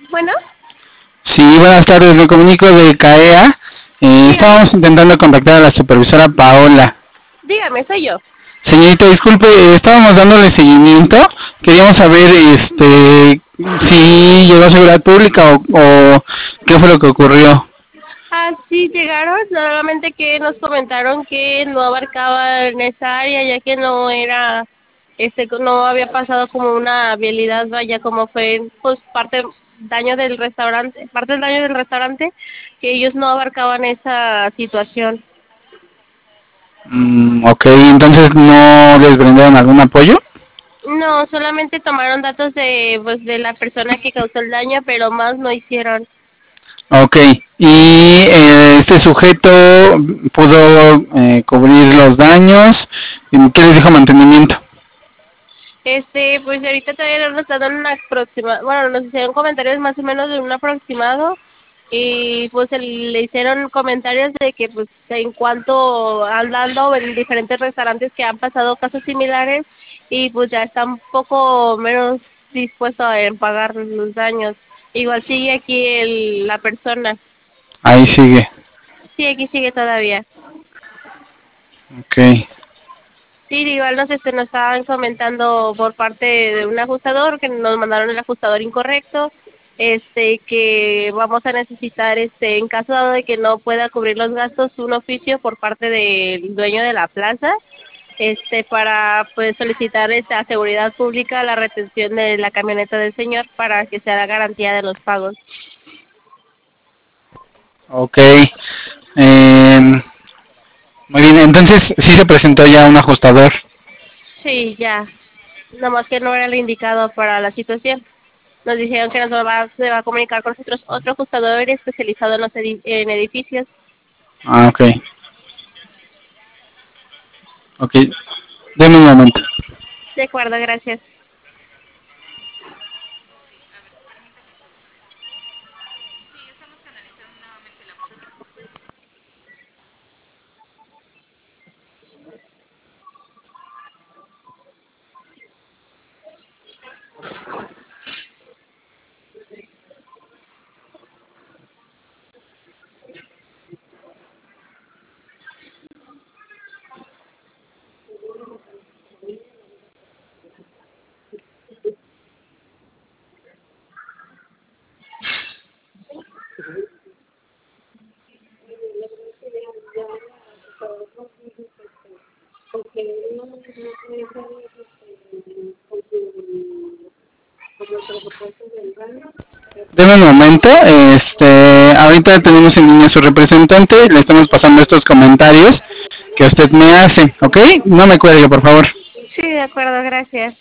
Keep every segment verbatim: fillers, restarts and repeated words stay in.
Bueno, Sí, buenas tardes, me comunico de CAEA. Eh, dígame, estábamos intentando contactar a la supervisora Paola. dígame, soy yo. Señorita, disculpe, eh, estábamos dándole seguimiento. Queríamos saber este, si llegó a seguridad pública o, o qué fue lo que ocurrió. Ah, sí, llegaron, solamente que nos comentaron que no abarcaba en esa área, ya que no era, este, no había pasado como una vialidad, vaya, como fue, pues, parte, daño del restaurante, parte del daño del restaurante, que ellos no abarcaban esa situación. Mm, ok, entonces no les brindaron algún apoyo. No, solamente tomaron datos de, pues, de la persona que causó el daño, pero más no hicieron. Ok, y eh, este sujeto pudo eh, cubrir los daños. ¿Qué les dijo mantenimiento? Este, pues ahorita todavía no nos están dando un aproximado, bueno, nos hicieron comentarios más o menos de un aproximado y pues el- le hicieron comentarios de que pues en cuanto andando en diferentes restaurantes que han pasado casos similares y pues ya está un poco menos dispuesto a eh, pagar los daños. Igual sigue aquí el, la persona, Ahí sigue. sí, aquí sigue todavía. Ok. Sí, igual nos, este, nos estaban comentando por parte de un ajustador que nos mandaron el ajustador incorrecto, este, que vamos a necesitar, este, en caso dado de que no pueda cubrir los gastos, un oficio por parte del dueño de la plaza, este, para pues solicitar esta a seguridad pública la retención de la camioneta del señor para que sea la garantía de los pagos. Ok. Eh, muy bien, entonces sí se presentó ya un ajustador. Sí, ya, nomás que no era el indicado para la situación. Nos dijeron que nos va, se va a comunicar con nosotros otro ajustador especializado en los edi- en edificios. Ah, ok. Ok. Deme un momento. De acuerdo, gracias. Deme un momento. Este, ahorita tenemos en línea a su representante. Le estamos pasando estos comentarios que usted me hace. ¿Ok? No me cuelgue, por favor. Sí, de acuerdo, gracias.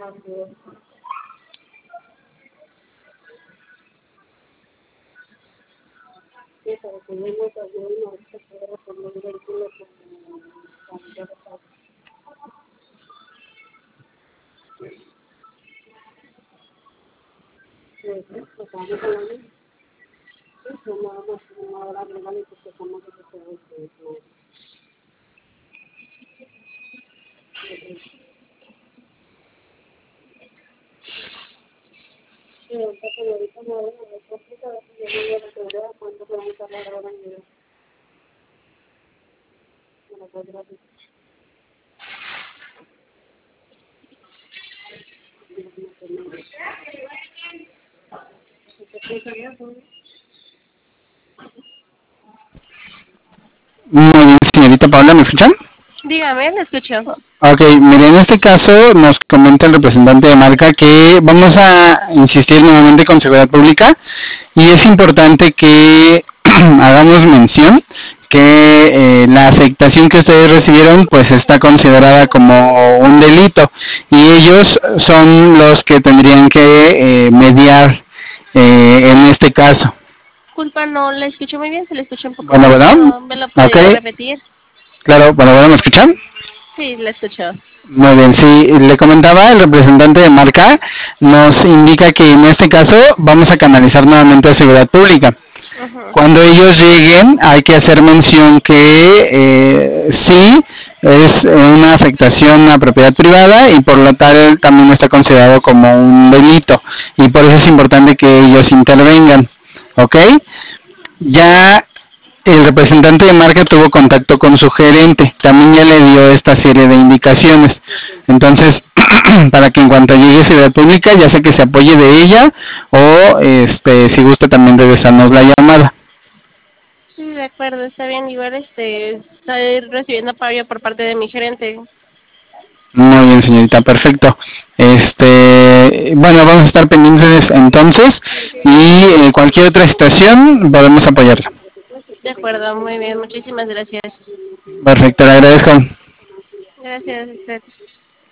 Muy bien, señorita Paula, ¿me escuchan? Dígame, le escucho. Ok, mire, en este caso nos comenta el representante de marca que vamos a insistir nuevamente con seguridad pública y es importante que hagamos mención que eh, la afectación que ustedes recibieron pues está considerada como un delito y ellos son los que tendrían que eh, mediar eh, en este caso. Disculpa, no le escucho muy bien, se le escucha un poco Bueno, ¿verdad? bajito. ¿Me lo podría Ok, repetir? claro, bueno, bueno, ¿me escuchan? Sí, le escucho. Muy bien, sí, le comentaba el representante de marca, nos indica que en este caso vamos a canalizar nuevamente a seguridad pública. Uh-huh. Cuando ellos lleguen hay que hacer mención que eh, sí es una afectación a propiedad privada y por lo tal también está considerado como un delito y por eso es importante que ellos intervengan, ¿ok? Ya el representante de marca tuvo contacto con su gerente, también ya le dio esta serie de indicaciones. Entonces, para que en cuanto llegue a Seguridad Pública, ya sea que se apoye de ella o este si gusta también regresarnos la llamada. Sí, de acuerdo, está bien. Igual este, estoy recibiendo apoyo por parte de mi gerente. Muy bien, señorita, perfecto. Este, bueno, vamos a estar pendientes entonces y eh, cualquier otra situación podemos apoyarla. De acuerdo, muy bien. Muchísimas gracias. Perfecto, le agradezco. Gracias a usted.